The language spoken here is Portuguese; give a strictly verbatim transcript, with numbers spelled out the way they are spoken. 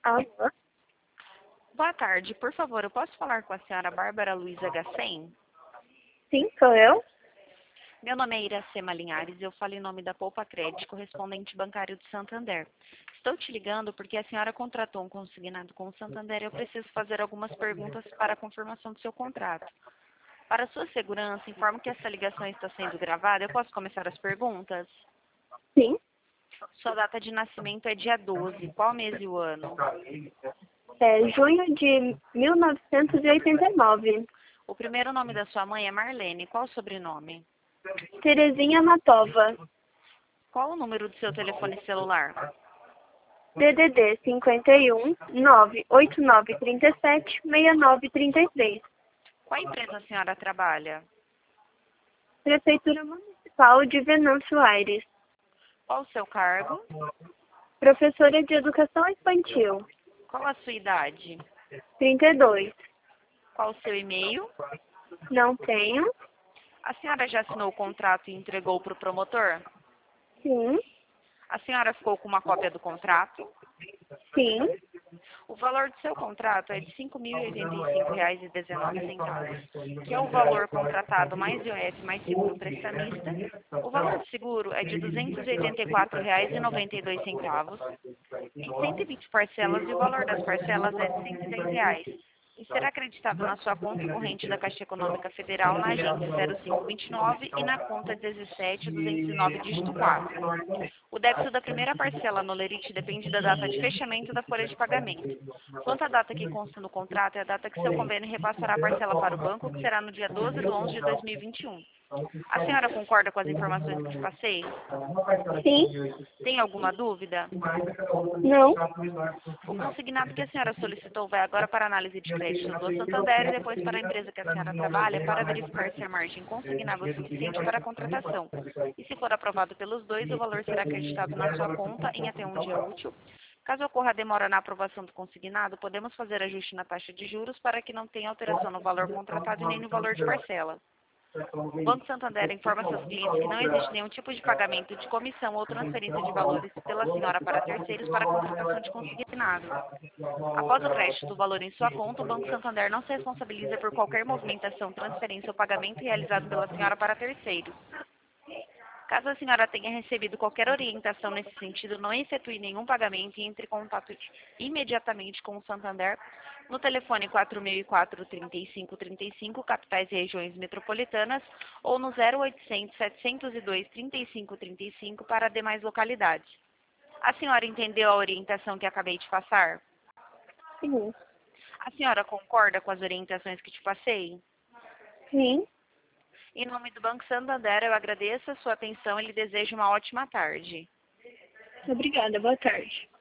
Alô? Boa tarde, por favor, eu posso falar com a senhora Bárbara Luiza Gassen? Sim, sou eu. Meu nome é Iracema Linhares e eu falo em nome da Poupa Crédito, correspondente bancário de Santander. Estou te ligando porque a senhora contratou um consignado com o Santander e eu preciso fazer algumas perguntas para a confirmação do seu contrato. Para sua segurança, informo que essa ligação está sendo gravada. Eu posso começar as perguntas? Sim. Sua data de nascimento é dia doze. Qual mês e o ano? É junho de mil novecentos e oitenta e nove. O primeiro nome da sua mãe é Marlene. Qual o sobrenome? Terezinha Matova. Qual o número do seu telefone celular? D D D cinquenta e um, nove oito nove três sete, seis nove três três. Qual empresa a senhora trabalha? Prefeitura Municipal de Venâncio Aires. Qual o seu cargo? Professora de Educação Infantil. Qual a sua idade? trinta e dois. Qual o seu e-mail? Não tenho. A senhora já assinou o contrato e entregou para o promotor? Sim. A senhora ficou com uma cópia do contrato? Sim. O valor do seu contrato é de cinco mil e oitenta e cinco reais e dezenove centavos, que é o valor contratado mais I O F mais seguro prestamista. O valor do seguro é de duzentos e oitenta e quatro reais e noventa e dois centavos, em cento e vinte parcelas, e o valor das parcelas é de cento e dez reais. E será acreditado na sua conta corrente da Caixa Econômica Federal na agência zero cinco vinte e nove e na conta dezessete duzentos e nove, dígito quatro. O débito da primeira parcela no Lerite depende da data de fechamento da folha de pagamento. Quanto à data que consta no contrato, é a data que seu convênio repassará a parcela para o banco, que será no dia doze de onze de dois mil e vinte e um. A senhora concorda com as informações que te passei? Sim. Tem alguma dúvida? Não. O consignado que a senhora solicitou vai agora para análise de crédito do Santander e depois para a empresa que a senhora trabalha para verificar se a margem consignável é suficiente para a contratação. E se for aprovado pelos dois, o valor será acreditado na sua conta em até um dia útil. Caso ocorra demora na aprovação do consignado, podemos fazer ajuste na taxa de juros para que não tenha alteração no valor contratado e nem no valor de parcela. O Banco Santander informa seus clientes que não existe nenhum tipo de pagamento de comissão ou transferência de valores pela senhora para terceiros para a contratação de consignado. Após o crédito do valor em sua conta, o Banco Santander não se responsabiliza por qualquer movimentação, transferência ou pagamento realizado pela senhora para terceiros. Caso a senhora tenha recebido qualquer orientação nesse sentido, não efetue nenhum pagamento e entre em contato imediatamente com o Santander no telefone quatro mil e quatro, trinta e cinco trinta e cinco, capitais e regiões metropolitanas, ou no zero oitocentos, setecentos e dois, trinta e cinco trinta e cinco para demais localidades. A senhora entendeu a orientação que acabei de passar? Sim. A senhora concorda com as orientações que te passei? Sim. Em nome do Banco Santander, eu agradeço a sua atenção e lhe desejo uma ótima tarde. Obrigada. Boa tarde.